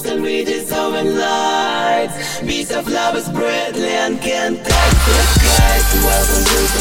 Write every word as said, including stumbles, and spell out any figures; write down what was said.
hopes and we dissolve in lights. Peace of love is brittle and can't take the skies. Welcome to